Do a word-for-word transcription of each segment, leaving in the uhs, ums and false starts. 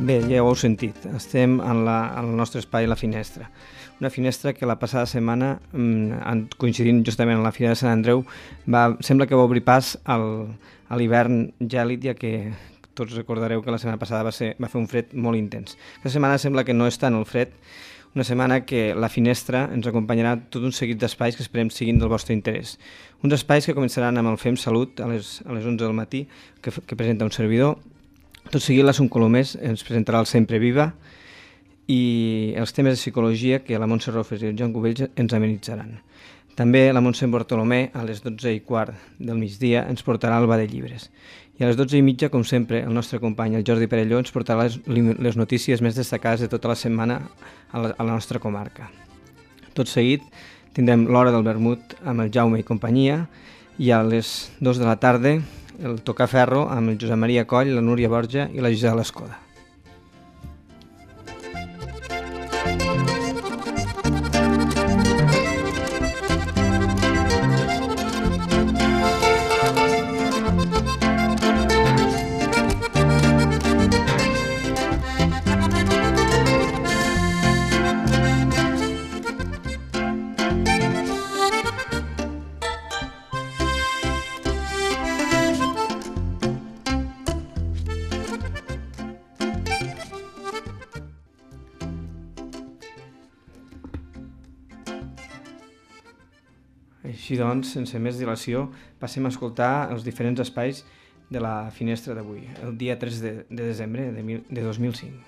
Bé, ja ho heu sentit, estem en, la, en el nostre espai La Finestra. Una finestra que la passada setmana, coincidint justament amb la Fira de Sant Andreu, va, sembla que va obrir pas al, a l'hivern gèlid, ja que tots recordareu que la setmana passada va, ser, va fer un fred molt intens. Aquesta setmana sembla que no és tant el fred, una setmana que La Finestra ens acompanyarà tot un seguit d'espais que esperem siguin del vostre interès. Uns espais que començaran amb el Fem Salut a les, a les onze del matí, que, que presenta un servidor. Tot seguit la Son Colomers ens presentarà el Sempre Viva i els temes de psicologia que la Montse Rofes i el Joan Cubells ens amenitzaran. També la Montse Bartolomé a les dotze i quart del migdia ens portarà Alba de Llibres. I a les dotze i mitja, com sempre, el nostre company, el Jordi Perelló, ens portarà les, les notícies més destacades de tota la setmana a la, a la nostra comarca. Tot seguit tindrem l'Hora del Vermut amb el Jaume i companyia i a les dues de la tarda el Tocaferro amb el Josep Maria Coll, la Núria Borja i la Gisela Escoda. Així doncs, sense més dilació, passem a escoltar els diferents espais de la finestra d'avui, el dia tres de, de desembre de, mil, de dos mil cinc.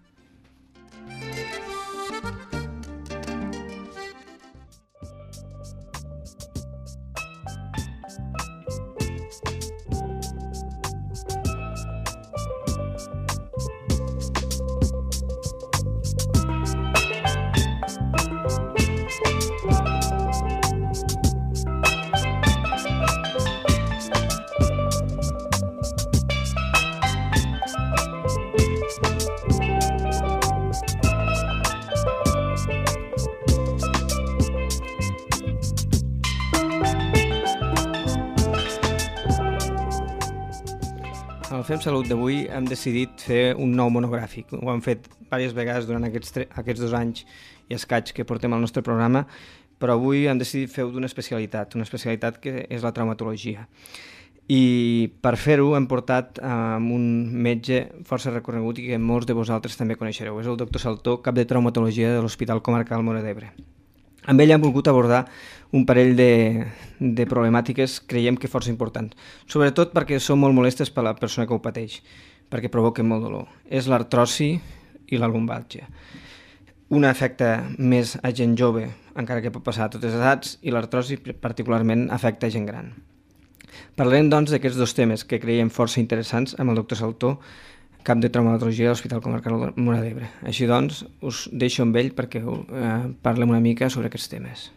Al Fem Salut d'avui hem decidit fer un nou monogràfic. Ho hem fet diverses vegades durant aquests, tre- aquests dos anys i escaig que portem al nostre programa, però avui hem decidit fer-ho d'una especialitat, una especialitat que és la traumatologia. I per fer-ho hem portat um, un metge força recorregut i que molts de vosaltres també coneixereu. És el doctor Saltó, cap de traumatologia de l'Hospital Comarcal Móra d'Ebre. Amb ell hem volgut abordar un parell de, de problemàtiques, creiem que força importants, sobretot perquè són molt molestes per a la persona que ho pateix, perquè provoquen molt dolor. És l'artrosi i la lumbàlgia. Una afecta més a gent jove, encara que pot passar a totes les edats, i l'artrosi particularment afecta a gent gran. Parlarem, doncs, d'aquests dos temes que creiem força interessants amb el doctor Saltó, cap de traumatologia de l'Hospital Comarcal Móra d'Ebre. Així doncs, us deixo amb ell perquè eh, parlem una mica sobre aquests temes.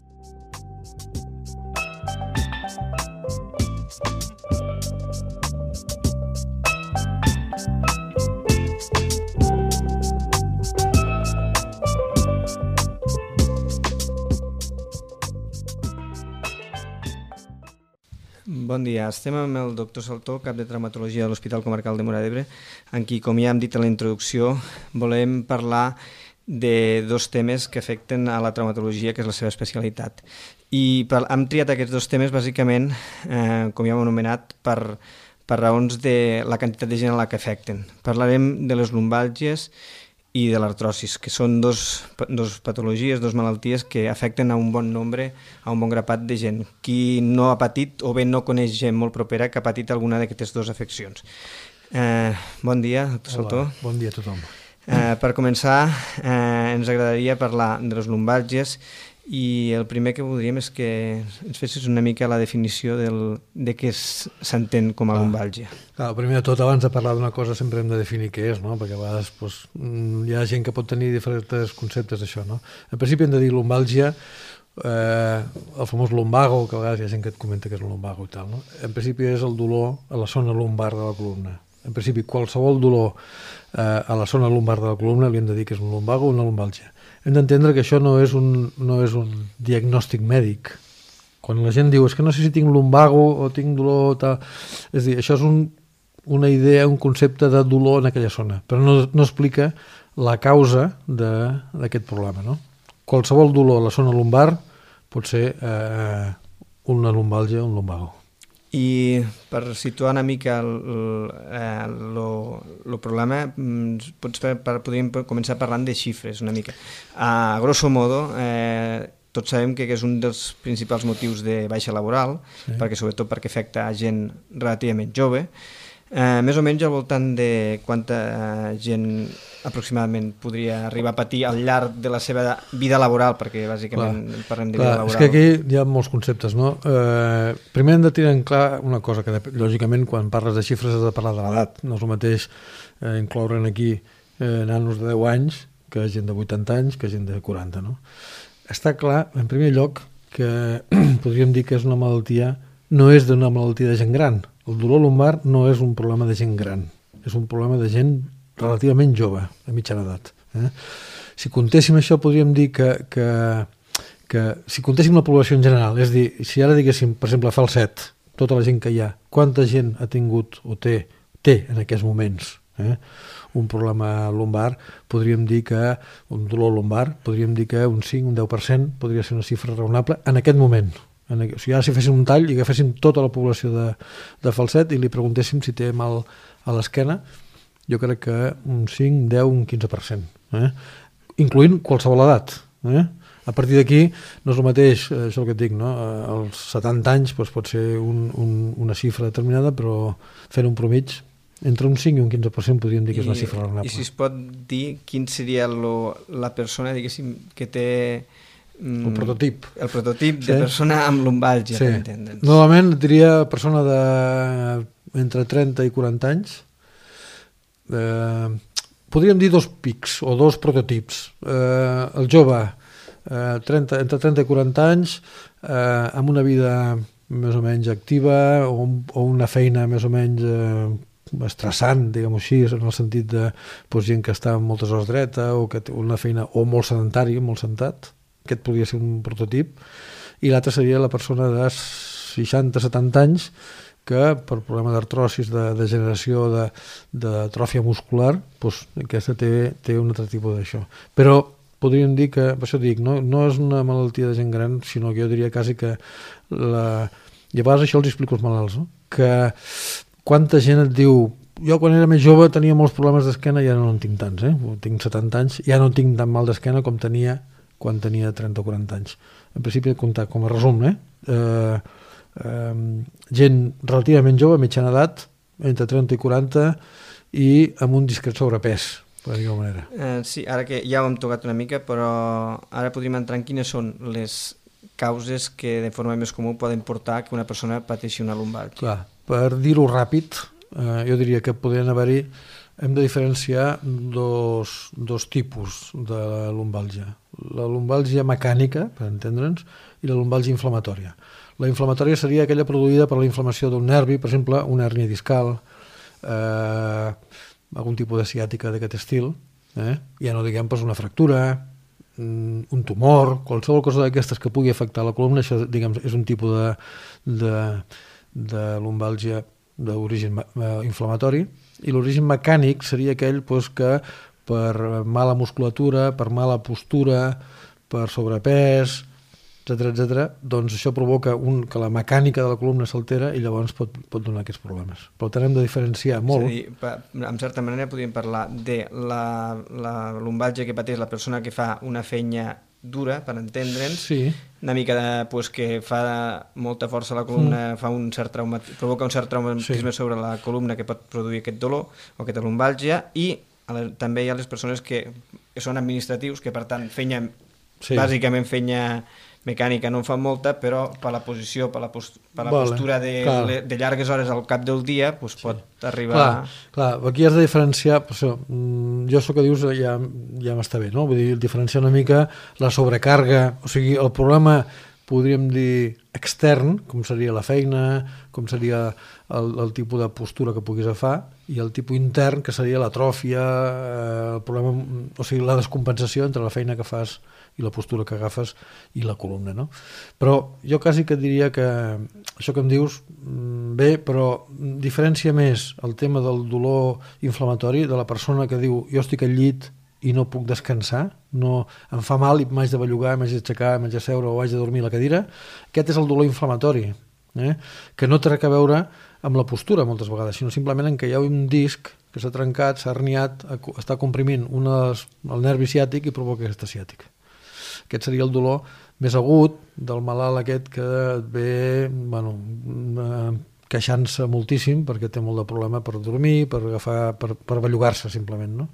Bon dia, estem amb el doctor Saltó, cap de traumatologia de l'Hospital Comarcal de Móra d'Ebre, en qui, com ja hem dit a la introducció, volem parlar de dos temes que afecten a la traumatologia, que és la seva especialitat. I per, hem triat aquests dos temes, bàsicament, eh, com ja hem anomenat, per, per raons de la quantitat de gent a la que afecten. Parlarem de les lumbàlgies i de l'artrosis, que són dos, dos patologies, dos malalties que afecten a un bon nombre, a un bon grapat de gent. Qui no ha patit o bé no coneix gent molt propera que ha patit alguna d'aquestes dues afeccions. Eh, bon dia, doctor Saltó. Hola, bon dia a tothom. Eh, per començar, eh, ens agradaria parlar de les lumbàlgies i el primer que voldríem és que ens fessis una mica la definició del, de què s'entén com a lumbàlgia. Clar, primer de tot, abans de parlar d'una cosa sempre hem de definir què és, no? Perquè a vegades doncs, hi ha gent que pot tenir diferents conceptes d'això. No? En principi hem de dir lumbàlgia, eh, el famós lumbago, que a vegades hi ha gent que et comenta que és un lumbago i tal. No? En principi és el dolor a la zona lumbar de la columna. En principi qualsevol dolor eh, a la zona lumbar de la columna li hem de dir que és un lumbago o una lumbàlgia. Hem d'entendre que això no és, un, no és un diagnòstic mèdic. Quan la gent diu és que no sé si tinc lumbago o tinc dolor, tal, és a dir, això és un, una idea, un concepte de dolor en aquella zona, però no, no explica la causa d'aquest problema. No? Qualsevol dolor a la zona lumbar pot ser eh, una lumbàlgia o un lumbago. I per situar una mica el, el, el, el problema, pots, per, per, podríem començar parlant de xifres una mica. A grosso modo, eh, tots sabem que és un dels principals motius de baixa laboral, sí. perquè sobretot perquè afecta a gent relativament jove. Eh, més o menys al voltant de quanta eh, gent aproximadament podria arribar a patir al llarg de la seva vida laboral, perquè bàsicament clar, parlem de vida clar, laboral. És que aquí hi ha molts conceptes, no? Eh, primer hem de tenir en clar una cosa, que lògicament quan parles de xifres has de parlar de l'edat. No és el mateix eh, incloure'n aquí eh, nanos de deu anys que gent de vuitanta anys que gent de quaranta, no? Està clar, en primer lloc, que podríem dir que és una malaltia, no és d'una malaltia de gent gran. El dolor lumbar no és un problema de gent gran, és un problema de gent relativament jove, de mitjana edat. Eh? Si comptéssim això, podríem dir que, que, que si comptéssim la població en general, és a dir, si ara diguéssim, per exemple, Falset, tota la gent que hi ha, quanta gent ha tingut o té, té en aquests moments eh, un problema lumbar, podríem dir que un dolor lumbar, podríem dir que un cinc, un deu per cent podria ser una xifra raonable en aquest moment. En, o sigui, ara si féssim un tall i agaféssim tota la població de, de Falset i li preguntéssim si té mal a l'esquena, jo crec que un cinc, deu, un quinze per cent, eh? incloent qualsevol edat. Eh? A partir d'aquí no és el mateix, això és el que et dic, no? Als setanta anys doncs, pot ser un, un, una xifra determinada, però fent un promig, entre un cinc i un quinze per cent podríem dir que I, és una xifra raonable. I si es pot dir quin seria lo, la persona, diguéssim, que té el prototip. El prototip de sí. persona amb lumbàlgia, sí. per entendre'ns. Normalment diria persona de entre trenta i quaranta anys. Eh, podríem dir dos pics o dos prototips. Eh, el jove, eh, trenta, entre trenta i quaranta anys, eh, amb una vida més o menys activa o, o una feina més o menys eh, estressant, diguem-ho així, en el sentit de doncs, gent que està moltes hores dreta o que té una feina o molt sedentària, molt sentat. Aquest podria ser un prototip, i l'altre seria la persona de seixanta a setanta anys que per problema d'artrosis, de degeneració, d'atròfia muscular, doncs aquesta té, té un altre tipus d'això. Però podríem dir que, per això dic, no, no és una malaltia de gent gran, sinó que jo diria quasi que la... I a vegades això els explico als malalts, no? Que quanta gent et diu jo quan era més jove tenia molts problemes d'esquena i ara no en tinc tants, eh? Tinc setanta anys, ja no tinc tan mal d'esquena com tenia quan tenia trenta o quaranta anys. En principi, comptar com a resum, eh? Eh, eh, gent relativament jove, mitjana edat, entre trenta i quaranta, i amb un discret sobrepès, per dir-ho manera. Eh, sí, ara que ja ho hem tocat una mica, però ara podríem entrar en quines són les causes que de forma més comú poden portar que una persona pateixi una lumbàlgia. Clar, per dir-ho ràpid, eh, jo diria que podrien haver-hi, hem de diferenciar dos, dos tipus de lumbàlgia. La lumbàlgia mecànica, per entendre'ns, i la lumbàlgia inflamatòria. La inflamatòria seria aquella produïda per la inflamació d'un nervi, per exemple, una hèrnia discal, eh, algun tipus de ciàtica d'aquest estil, eh? Ja no diguem pas una fractura, un tumor, qualsevol cosa d'aquestes que pugui afectar la columna, això diguem, és un tipus de, de, de lumbàlgia d'origen inflamatori, i l'origen mecànic seria aquell doncs, que per mala musculatura, per mala postura, per sobrepès, etcètera, etcètera, doncs això provoca un, que la mecànica de la columna s'altera i llavors pot, pot donar aquests problemes. Per tant, hem de diferenciar molt. És a dir, en certa manera podríem parlar de la, la lumbàlgia que pateix la persona que fa una feina dura, per entendre'ns, sí. Una mica de, pues, que fa molta força a la columna, mm. fa un cert trauma, provoca un cert traumatisme sí. sobre la columna que pot produir aquest dolor o aquesta lumbàlgia, i també hi ha les persones que són administratius, que per tant feina, sí. bàsicament feina mecànica no en fan molta, però per la posició, per la, post per la vale, postura de, de llargues hores al cap del dia pues, sí. pot arribar... Clar, clar, aquí has de diferenciar, per això, jo això que dius ja, ja m'està bé, no? Vull dir, diferenciar una mica la sobrecàrrega, o sigui, el problema podríem dir, extern, com seria la feina, com seria el, el tipus de postura que puguis agafar, i el tipus intern, que seria l'atròfia, eh, el problema, o sigui, la descompensació entre la feina que fas i la postura que agafes i la columna, no? Però jo quasi que diria que això que em dius, bé, però diferència més el tema del dolor inflamatori de la persona que diu jo estic al llit i no puc descansar, no, em fa mal i m'haig de bellugar, m'haig d'aixecar, m'haig de seure o haig de dormir a la cadira. Aquest és el dolor inflamatori, eh? Que no té res a veure amb la postura moltes vegades, sinó simplement en què hi ha un disc que s'ha trencat, s'ha herniat, està comprimint una, el nervi ciàtic i provoca aquest ciàtic. Aquest seria el dolor més agut del malalt aquest que et ve, bueno, queixant-se moltíssim perquè té molt de problema per dormir, per agafar, per, per bellugar-se simplement, no?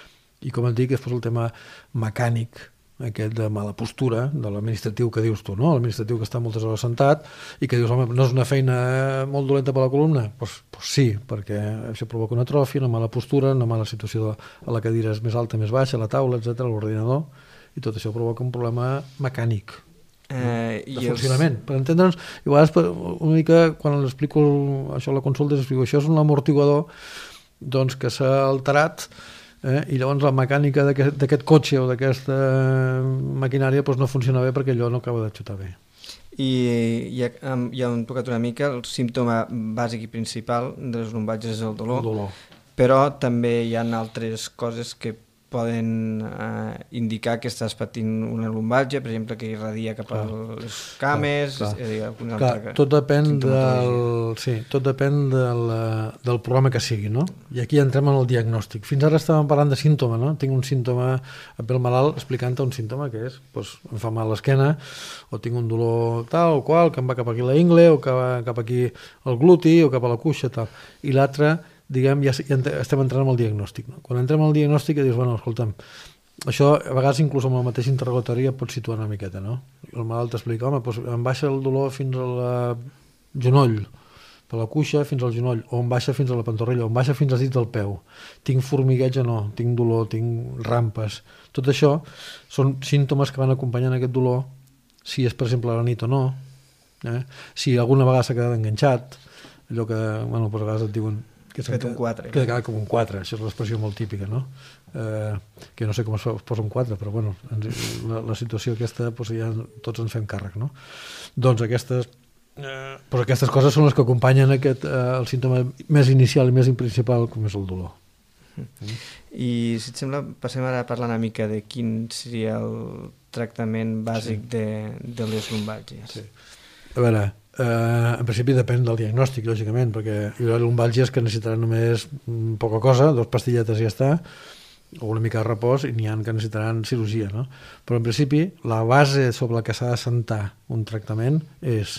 I com et dic, després el tema mecànic, aquest de mala postura, de l'administratiu que dius tu, no? L'administratiu que està moltes hores sentat i que dius, home, no és una feina molt dolenta per la columna? Doncs pues, pues sí, perquè això provoca una atròfia, una mala postura, una mala situació de, a la cadira és més alta, més baixa, a la taula, etcètera, a l'ordinador, i tot això provoca un problema mecànic, eh, de funcionament. Els... Per entendre'ns, i a vegades una mica, quan explico això a la consulta, explico, això és un amortiguador doncs, que s'ha alterat, eh, i llavors la mecànica d'aquest cotxe o d'aquesta maquinària doncs, no funciona bé perquè allò no acaba de xutar bé. I ja, ja hem tocat una mica, el símptoma bàsic i principal de les lumbalges és el dolor, el dolor. Però també hi ha altres coses que poden eh, indicar que estàs patint una lumbalgia, per exemple, que irradia cap a les cames, clar, clar. És dir, clar, tot depèn del, sí, tot depèn del, del problema que sigui, no? I aquí entrem en el diagnòstic. Fins ara estàvem parlant de símptoma, no? Tinc un símptoma, el malalt explicant-te un símptoma que és, doncs, em fa mal l'esquena, o tinc un dolor tal o qual, que em va cap aquí la ingle, o que va cap aquí el gluti, o cap a la cuixa, tal. I l'altre, diguem, ja, ja estem entrant en el diagnòstic. No? Quan entrem al diagnòstic dius, bueno, escolta'm, això a vegades inclús amb el mateix interrogatori ja pots situar una miqueta, no? I el malalt t'explica, home, doncs em baixa el dolor fins al genoll, per la cuixa fins al genoll, o em baixa fins a la pantorrella, o em baixa fins als dits del peu. Tinc formigueig o no, tinc dolor, tinc rampes. Tot això són símptomes que van acompanyant aquest dolor, si és, per exemple, a la nit o no, eh? Si alguna vegada s'ha quedat enganxat, allò que, bueno, doncs a vegades et diuen que s'ha fet un quatre. Que queda com un quatre, això és l'expressió molt típica, no? Eh, que no sé com es posa un quatre, però bueno, la, la situació aquesta, doncs ja tots ens fem càrrec, no? Doncs aquestes, eh, doncs aquestes coses són les que acompanyen aquest, eh, el símptoma més inicial i més principal, com és el dolor. Mm. I si et sembla, passem ara a parlar una mica de quin seria el tractament bàsic sí. de, de les lumbàlgies. Sí. A veure, Uh, en principi depèn del diagnòstic, lògicament, perquè hi haurà lumbàlgies que necessitaran només poca cosa, dos pastilletes i ja està, o una mica de repòs, i n'hi ha que necessitaran cirurgia, no? Però en principi la base sobre la que s'ha de sentar un tractament és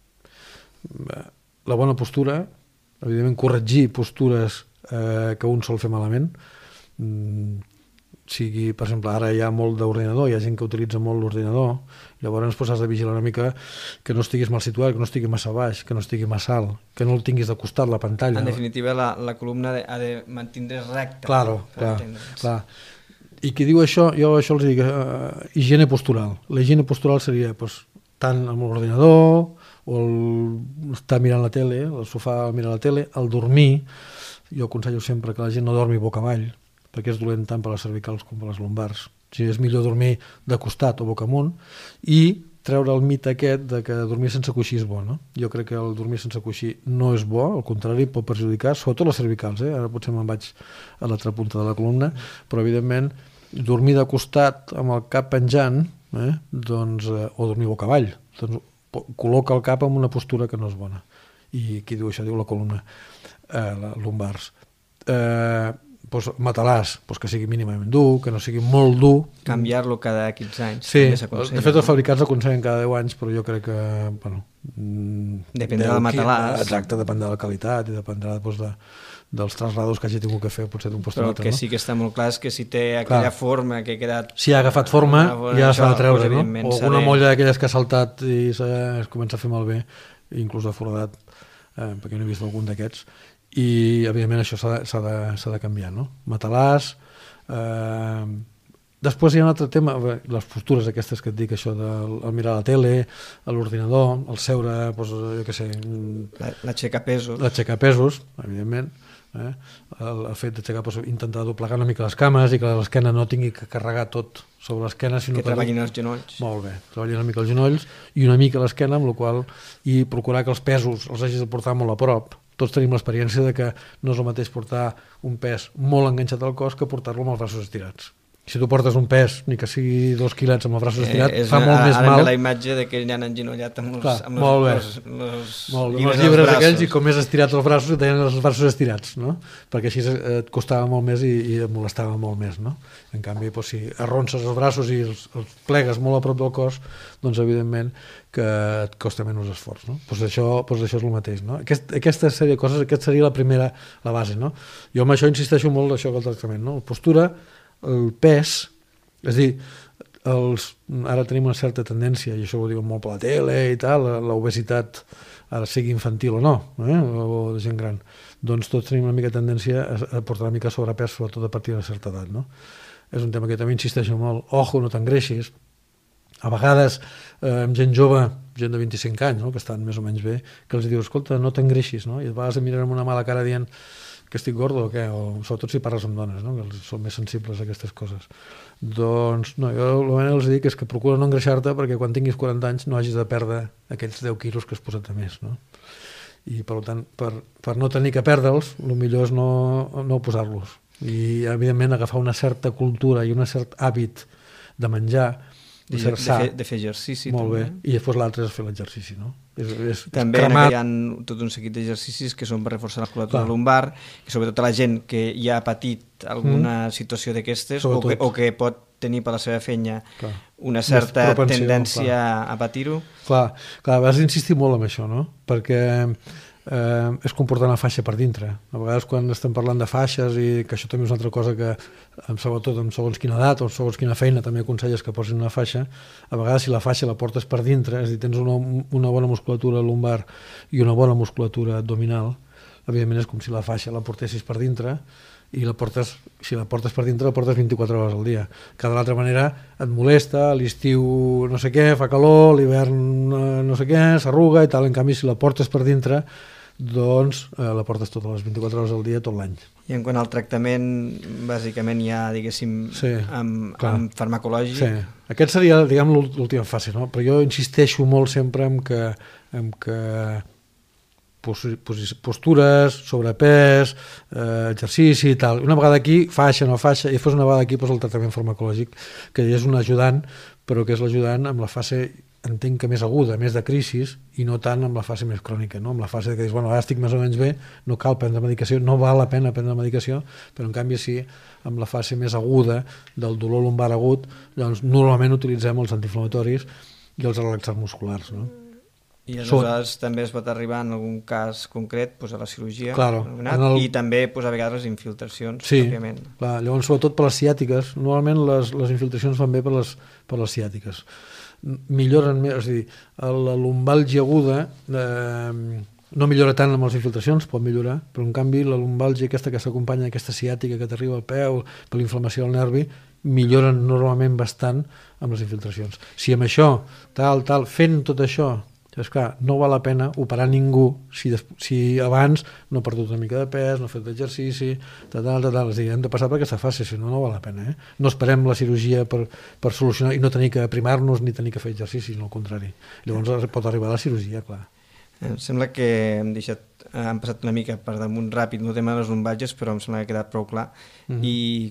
la bona postura, evidentment corregir postures eh, que un sol fer malament, mm, sigui, per exemple, ara hi ha molt d'ordinador, hi ha gent que utilitza molt l'ordinador, llavors pues, has de vigilar una mica que no estiguis mal situat, que no estigui massa baix, que no estigui massa alt, que no el tinguis de costat la pantalla. En definitiva, la, la columna de, ha de mantenir recta. Claro, clar, clar. I qui diu això, jo això els dic, uh, higiene postural. La higiene postural seria pues, tant amb l'ordinador, o el, estar mirant la tele, el sofà mirar la tele, el dormir. Jo aconsello sempre que la gent no dormi boca avall, perquè és dolent tant per les cervicals com per les lumbars. O sigui, és millor dormir de costat o boca amunt i treure el mite aquest de que dormir sense coixí és bo, no? Jo crec que el dormir sense coixí no és bo, al contrari, pot perjudicar, sobretot les cervicals, eh? Ara potser me'n vaig a l'altra punta de la columna, però evidentment dormir de costat amb el cap penjant, eh? doncs, eh, o dormir boca avall, doncs col·loca el cap en una postura que no és bona. I qui diu això? Diu la columna, eh, la lumbars. Eh, Pues, matalàs, pues, que sigui mínimament dur, que no sigui molt dur. Canviar-lo cada quinze anys. Sí, de fet els fabricants aconsellen cada deu anys, però jo crec que... Bueno, dependrà del matalàs. Exacte, dependrà de la qualitat i dependrà pues, de, dels traslados que hagi tingut que fer potser d'un post a l'altre. Però el que no? sí que està molt clar és que si té aquella Clar. forma que ha quedat... Si ha agafat forma, ja s'ha de treure, pues, no? O alguna molla d'aquelles que ha saltat i es comença a fer malbé, inclús de foradat, eh, perquè no he vist algun d'aquests, i evidentment això s'ha de, s'ha de, s'ha de canviar, no? Matalàs, eh, Després hi ha un altre tema, les postures aquestes que et dic, això de mirar la tele, a l'ordinador, el seure, doncs, jo què sé... L'aixecar pesos. L'aixecar pesos, evidentment. Eh? El, el fet d'aixecar, doncs, intentar doblegar una mica les cames i que l'esquena no tingui que carregar tot sobre l'esquena. Que treballin els genolls. Molt bé, treballin una mica els genolls i una mica l'esquena, amb la qual i procurar que els pesos els hagis de portar molt a prop. Tots tenim l'experiència de que no és el mateix portar un pes molt enganxat al cos que portar-lo amb els braços estirats. Si tu portes un pes, ni que sigui dos quilets amb els braços estirats, eh, fa una, molt ara, més mal. Ara ve la imatge de que nen enginollat amb els, Clar, amb molt els, els, els, molt llibres, els llibres aquells, i com més estirats els braços, tenien els braços estirats, no? Perquè així et costava molt més i, i et molestava molt més, no? En canvi, doncs, si arronses els braços i els, els plegues molt a prop del cos, doncs evidentment que et costa menys esforç, no? Doncs això, doncs això és el mateix, no? Aquest, aquesta sèrie de coses, aquesta seria la primera, la base, no? Jo amb això insisteixo molt això del tractament, no? La postura, el pes, és a dir, els, ara tenim una certa tendència, i això ho diuen molt per la tele i tal, l'obesitat, ara sigui infantil o no, eh? o de gent gran, doncs tots tenim una mica tendència a portar una mica sobrepès, sobretot a partir d'una certa edat, no? És un tema que també insisteixo molt, ojo, no t'engreixis. A vegades, eh, amb gent jove, gent de vint-i-cinc anys, no? Que estan més o menys bé, que els diu, escolta, no t'engreixis, no? I a vegades em miren amb una mala cara dient que estic gordo o què, o sobretot si parles amb dones, no? Que són més sensibles a aquestes coses. Doncs no, jo el que els dic és que procura no engreixar-te perquè quan tinguis quaranta anys no hagis de perdre aquells deu quilos que has posat a més, no? I per tant, per, per no tenir que perdre'ls, el millor és no, no posar-los. I evidentment agafar una certa cultura i un cert hàbit de menjar, de ser de, sa, fer, de fer exercici molt també. Bé, i després l'altre és fer l'exercici, no? És, és, també és hi ha tot un seguit d'exercicis que són per reforçar la musculatura lumbar, que sobretot la gent que ja ha patit alguna mm. situació d'aquestes o, que, o que pot tenir per la seva feina clar. Una certa tendència clar. A patir-ho. Clar, clar, vas insistir molt en això, no? Perquè eh, és comportar una faixa per dintre. A vegades quan estem parlant de faixes, i que això també és una altra cosa que, sobretot en segons quina edat o segons quina feina, també aconselles que posin una faixa, a vegades si la faixa la portes per dintre, és a dir, tens una, una bona musculatura lumbar i una bona musculatura abdominal, evidentment és com si la faixa la portessis per dintre, i la portes, si la portes per dintre la portes vint-i-quatre hores al dia, que de l'altra manera et molesta, a l'estiu no sé què, fa calor, l'hivern no sé què, s'arruga i tal. En canvi si la portes per dintre, doncs eh, la portes totes les vint-i-quatre hores al dia tot l'any. I en quant al tractament, bàsicament ja, diguéssim, sí, amb, amb farmacològic. Sí. Aquest seria, diguem, l'última fase, no? Però jo insisteixo molt sempre en que, en que postures, sobrepès, eh, exercici i tal. Una vegada aquí, faixa, no faixa, i després una vegada aquí pues, el tractament farmacològic, que és un ajudant, però que és l'ajudant amb la fase, entenc que més aguda, més de crisis, i no tant amb la fase més crònica, no? Amb la fase que dius, bueno, ara estic més o menys bé, no cal prendre medicació, no val la pena prendre medicació, però en canvi sí, amb la fase més aguda del dolor lumbar agut, doncs normalment utilitzem els antiinflamatoris i els relaxants musculars, no? I aleshores Són... també es pot arribar en algun cas concret pues, a la cirurgia, claro, el... i també pues, a vegades les infiltracions. Sí, òbviament. Clar, llavors sobretot per les ciàtiques, normalment les, les infiltracions van bé per les, per les ciàtiques. Milloren més, és a dir, la lumbàlgia aguda eh, no millora tant amb les infiltracions, pot millorar, però en canvi la lumbàlgia aquesta que s'acompanya d'aquesta ciàtica que t'arriba al peu, per la inflamació del nervi, milloren normalment bastant amb les infiltracions. Si amb això, tal, tal, fent tot això, és clar, no val la pena operar ningú si, si abans no ha perdut una mica de pes, no ha fet exercici, tal, tal, tal. És a dir, hem de passar per aquesta fase, si no, no val la pena. Eh? No esperem la cirurgia per, per solucionar i no tenir que aprimar-nos ni tenir que fer exercici, sinó al contrari. Llavors pot arribar a la cirurgia, clar. Em sembla que hem deixat, hem passat una mica per damunt ràpid el tema de les lumbalges, però em sembla que ha quedat prou clar. Mm-hmm.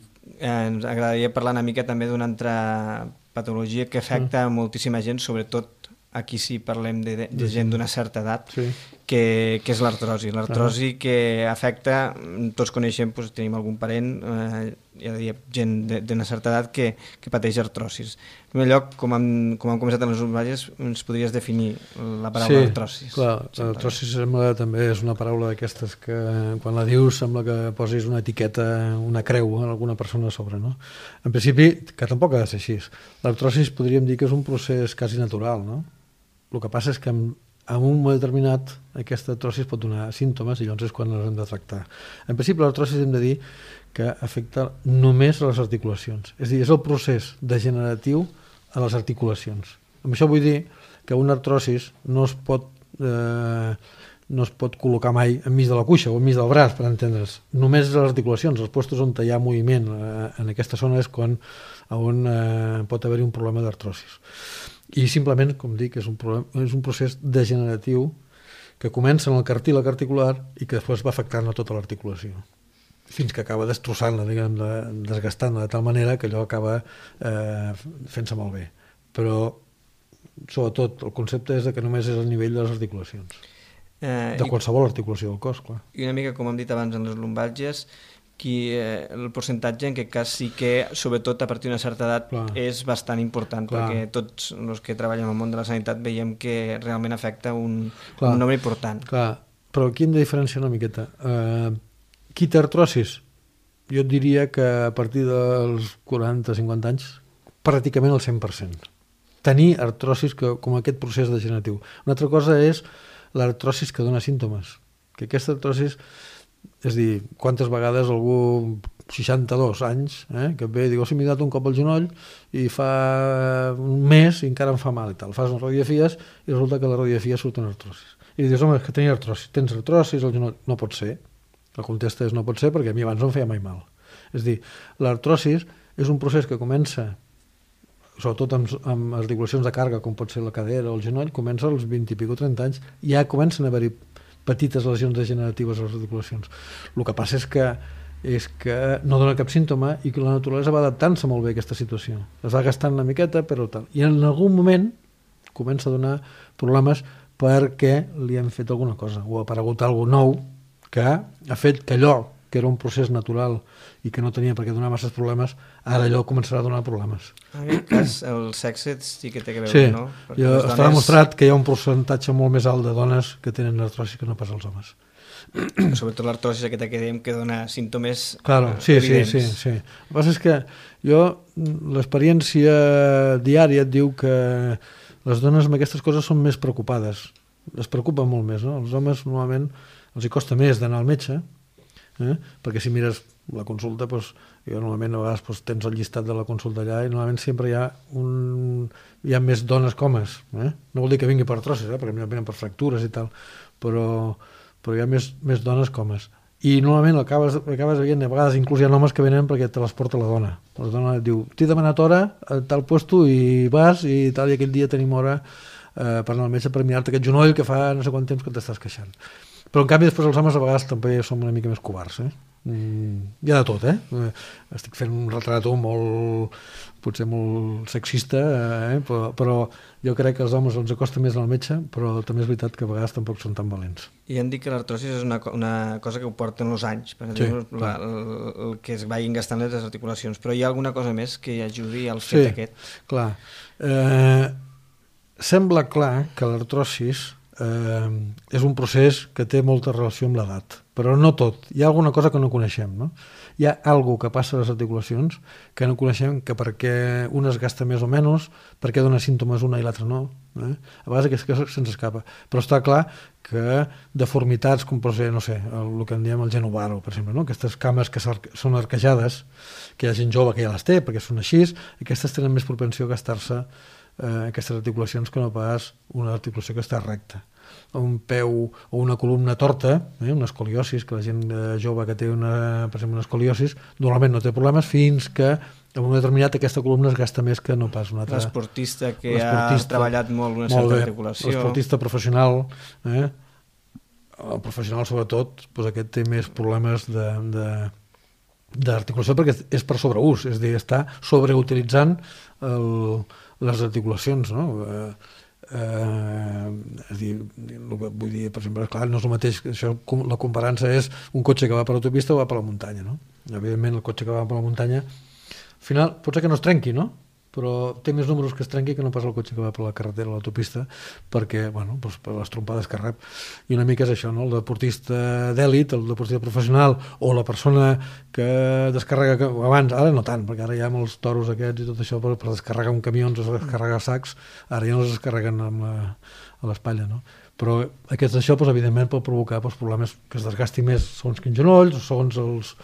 I eh, ens agradaria parlar una mica també d'una altra patologia que afecta mm. moltíssima gent, sobretot aquí sí parlem de, de, de gent d'una certa edat, sí. que, que és l'artrosi. L'artrosi ah. que afecta, tots coneixem, doncs, tenim algun parent, eh, ja diria, gent d'una certa edat que, que pateix artrosis. En primer lloc, com hem, com hem començat en les lumbalges, ens podries definir la paraula sí, artrosis. Clar, l'artrosis sembla, també és una paraula d'aquestes que quan la dius sembla que posis una etiqueta, una creu a alguna persona a sobre, no? En principi, que tampoc ha de ser així. L'artrosis podríem dir que és un procés quasi natural, no? El que passa és que en, en un moment determinat aquesta artrosis pot donar símptomes i llavors és quan els hem de tractar. En principi l'artrosis hem de dir que afecta només a les articulacions. És a dir, és el procés degeneratiu a les articulacions. Amb això vull dir que una artrosis no es pot, eh, no es pot col·locar mai enmig de la cuixa o enmig del braç, per entendre's. Només les articulacions, els puestos on hi ha moviment eh, en aquesta zona és quan on eh, pot haver-hi un problema d'artrosis. I simplement, com dic, és un, problema, és un procés degeneratiu que comença en el cartílag articular i que després va afectant a tota l'articulació, fins que acaba destrossant-la, diguem, desgastant-la de tal manera que allò acaba eh, fent-se malbé. Però, sobretot, el concepte és que només és a nivell de les articulacions. Eh, de qualsevol i, articulació del cos, clar. I una mica, com hem dit abans, en les lumbàlgies, qui, eh, el percentatge en aquest cas sí que, sobretot a partir d'una certa edat, clar, és bastant important, clar, perquè tots els que treballem al món de la sanitat veiem que realment afecta un, clar, un nombre important. Clar, però aquí hem de diferenciar una miqueta. Uh, qui té artrosis? Jo et diria que a partir dels quaranta a cinquanta anys, pràcticament el cent per cent. Tenir artrosis que, com aquest procés degeneratiu. Una altra cosa és l'artrosis que dona símptomes. Que aquesta artrosis, és a dir, quantes vegades algú seixanta-dos anys eh, que ve i diu, si m'he dat un cop al genoll i fa un mes i encara em fa mal i tal. Fas unes radiografies i resulta que la radiografia surt una artrosis. I dius, home, és que tenia artrosis. Tens artrosis al genoll? No pot ser. La contesta és no pot ser perquè a mi abans no em feia mai mal. És a dir, l'artrosis és un procés que comença, sobretot amb, amb articulacions de càrrega, com pot ser la cadera o el genoll, comença als vint i pico, trenta anys, i ja comencen a haver-hi petites lesions degeneratives a les articulacions. El que passa és que, és que no dona cap símptoma i que la naturalesa va adaptant-se molt bé a aquesta situació. Es va gastant una miqueta, però tal. I en algun moment comença a donar problemes perquè li han fet alguna cosa, o ha aparegut alguna nou que ha fet que allò que era un procés natural i que no tenia per què donar masses problemes, ara allò començarà a donar problemes. En aquest cas, el sexe sí que té que veure, sí, no? Sí, dones... està demostrat que hi ha un percentatge molt més alt de dones que tenen artrosi que no pas els homes. Sobretot l'artrosi aquesta que dèiem que dona símptomes claro, sí, evidents. Sí, sí, sí. El que passa és que jo, l'experiència diària et diu que les dones amb aquestes coses són més preocupades. Es preocupen molt més, no? Els homes normalment els hi costa més d'anar al metge, eh? Perquè si mires la consulta, doncs, jo normalment a vegades doncs, tens el llistat de la consulta allà i normalment sempre hi ha, un... hi ha més dones que homes. Eh? No vol dir que vingui per trosses, eh? Perquè venen per fractures i tal, però, però hi ha més, més dones que homes. I normalment acabes, acabes veient, a vegades inclús hi ha homes que venen perquè te les porta la dona. La dona et diu, t'he demanat hora a tal puesto i vas i tal, i aquell dia tenim hora eh, per anar al metge per mirar-te aquest genoll que fa no sé quant temps que t'estàs queixant. Però en canvi després els homes a vegades també som una mica més covards, eh? Mm, hi ha de tot, eh? Estic fent un retrato molt, potser molt sexista, eh? però, però jo crec que als homes ens acosta més al metge, però també és veritat que a vegades tampoc són tan valents. I han dit que l'artrosis és una, una cosa que ho porten els anys, per exemple, sí, la, el, el que es vagin gastant les articulacions, però hi ha alguna cosa més que ajudi al fet sí, aquest? Clar. Eh, sembla clar que l'artrosis Eh, és un procés que té molta relació amb l'edat, però no tot. Hi ha alguna cosa que no coneixem, no? Hi ha alguna que passa a les articulacions que no coneixem, que perquè una es gasta més o menys, perquè dona símptomes una i l'altra no. Eh? A vegades aquesta cosa se'ns escapa. Però està clar que deformitats, com pot ser, no sé, el, el que en diem el genovaro, per exemple, no? Aquestes cames que són arquejades, que hi ha gent jove que ja les té, perquè són així, aquestes tenen més propensió a gastar-se Eh, aquestes articulacions que no pas una articulació que està recta. Un peu o una columna torta, eh, una escoliosis, que la gent eh, jove que té una, per exemple, una escoliosis normalment no té problemes fins que en un determinat aquesta columna es gasta més que no pas una altra. L'esportista que ha treballat molt una certa molt articulació. L'esportista professional, eh, el professional sobretot, doncs aquest té més problemes de, de d'articulació perquè és per sobreús, és a dir, està sobreutilitzant el, les articulacions, no? Eh, eh, és a dir, el que vull dir, per exemple, clar, no és el mateix, això, la comparança és un cotxe que va per l'autopista o va per la muntanya, no? Evidentment, el cotxe que va per la muntanya, al final, pot ser que no es trenqui, no? Però té més números que es trenqui que no pas el cotxe que va per la carretera o l'autopista, perquè, bueno, doncs per les trompades que rep. I una mica és això, no? El deportista d'èlit, el deportista professional, o la persona que descarrega, que, abans, ara no tant, perquè ara hi ha molts toros aquests i tot això per, per descarregar un camió, o descarregar sacs, ara ja no es descarreguen amb la, a l'espatlla, no? Però aquest això, doncs, evidentment, pot provocar doncs, problemes que es desgasti més segons quins genolls, o segons els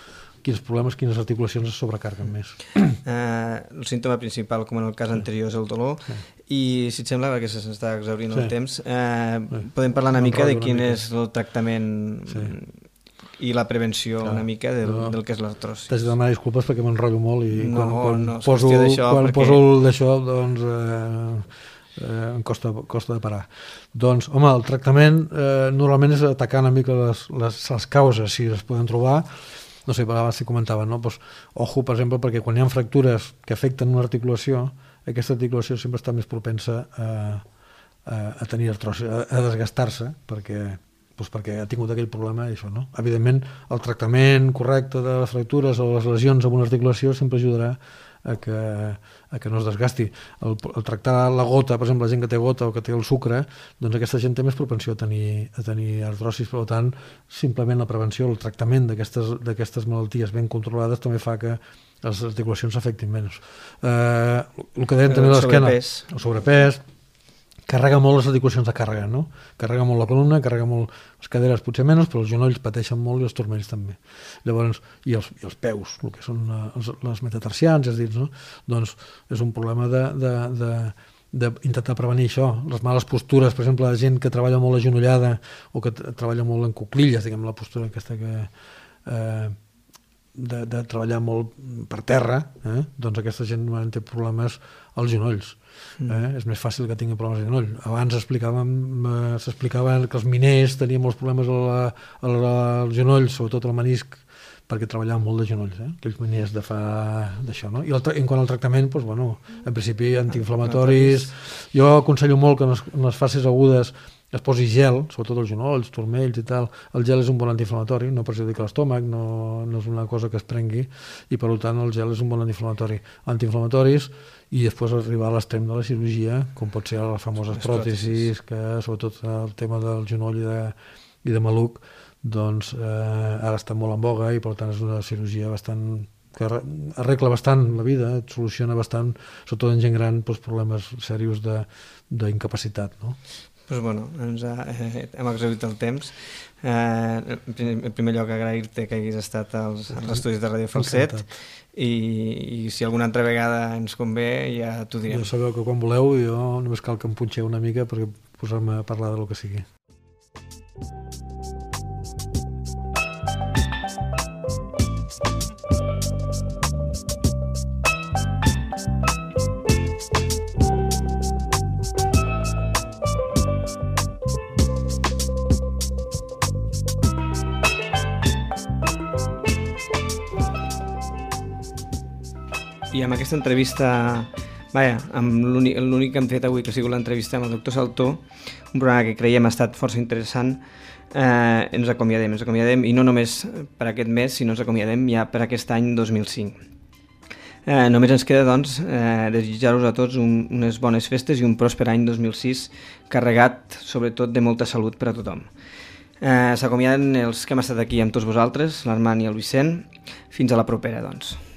quins problemes, quines articulacions es sobrecarguen més. Eh, el símptoma principal, com en el cas sí. anterior, és el dolor, sí. i si et sembla, perquè s'està exhaurint sí. el temps, eh, sí. podem parlar una no mica de quin mica. és el tractament sí. i la prevenció Clar, una mica del, no. del que és l'artrosi. T'has de demanar disculpes perquè m'enrotllo molt i no, quan, quan, no, poso, quan perquè... poso el d'això, doncs... Eh, Eh, em costa, costa de parar. Doncs, home, el tractament eh, normalment és atacar una mica les, les, les causes, si es poden trobar. No sé, per abans s'hi comentava, no? Pues, ojo, per exemple, perquè quan hi ha fractures que afecten una articulació, aquesta articulació sempre està més propensa a, a, a tenir artrosi, a, a desgastar-se, perquè, pues, perquè ha tingut aquell problema i això, no? Evidentment, el tractament correcte de les fractures o les lesions en una articulació sempre ajudarà a que, a que no es desgasti. El, el tractar la gota, per exemple, la gent que té gota o que té el sucre, doncs aquesta gent té més propensió a tenir, a tenir artrosis, per tant, simplement la prevenció, el tractament d'aquestes malalties ben controlades també fa que les articulacions s'afectin menys. Eh, el que dèiem també de l'esquena, el sobrepès, carrega molt les articulacions de càrrega, no? Carrega molt la columna, carrega molt les caderes, potser menys, però els genolls pateixen molt i els turmells també. Llavors, i els, i els peus, el que són els, les metatarsians, és a dir, no? Doncs és un problema de, de, de, d'intentar prevenir això. Les males postures, per exemple, la gent que treballa molt agenollada o que treballa molt en cuclilles, diguem, la postura aquesta que... Eh, de, de treballar molt per terra, eh? Doncs aquesta gent té problemes als genolls. Eh? Mm. És més fàcil que tingui problemes de genoll. Abans explicàvem, eh, s'explicava que els miners tenien molts problemes al genoll, sobretot al menisc, perquè treballaven molt de genolls, eh? Aquells miners de fa d'això, no? I el, en quant al tractament, doncs, bueno, en principi antiinflamatoris. Jo aconsello molt que en les, en les fases agudes es posi gel, sobretot els genolls, turmells i tal. El gel és un bon antiinflamatori, no perjudica l'estómac, no, no és una cosa que es prengui, i per tant el gel és un bon antiinflamatori. Antiinflamatoris, i després arribar a l'extrem de la cirurgia, com pot ser les famoses pròtesis, que sobretot el tema del genoll i de, i de maluc, doncs eh, ara està molt en boga i per tant és una cirurgia bastant que arregla bastant la vida, et soluciona bastant, sobretot en gent gran, doncs, problemes seriosos d'incapacitat, no? Pues bueno, ens ha, eh, hem exhaurit el temps. Eh, en primer lloc, agrair-te que haguis estat als, als estudis de Ràdio Falset i, i si alguna altra vegada ens convé ja t'ho direm. Ja sabeu que quan voleu jo només cal que em punxeu una mica per posar-me a parlar del que sigui. I amb aquesta entrevista, vaja, amb l'únic que hem fet avui, que ha sigut l'entrevista amb el doctor Saltó, un programa que creiem ha estat força interessant, eh, ens acomiadem, ens acomiadem, i no només per aquest mes, sinó ens acomiadem ja per aquest any dos mil cinc. Eh, només ens queda, doncs, eh, desitjar-vos a tots un, unes bones festes i un pròsper any dos mil sis, carregat, sobretot, de molta salut per a tothom. Eh, s'acomiaden els que hem estat aquí amb tots vosaltres, l'Armand i el Vicent. Fins a la propera, doncs.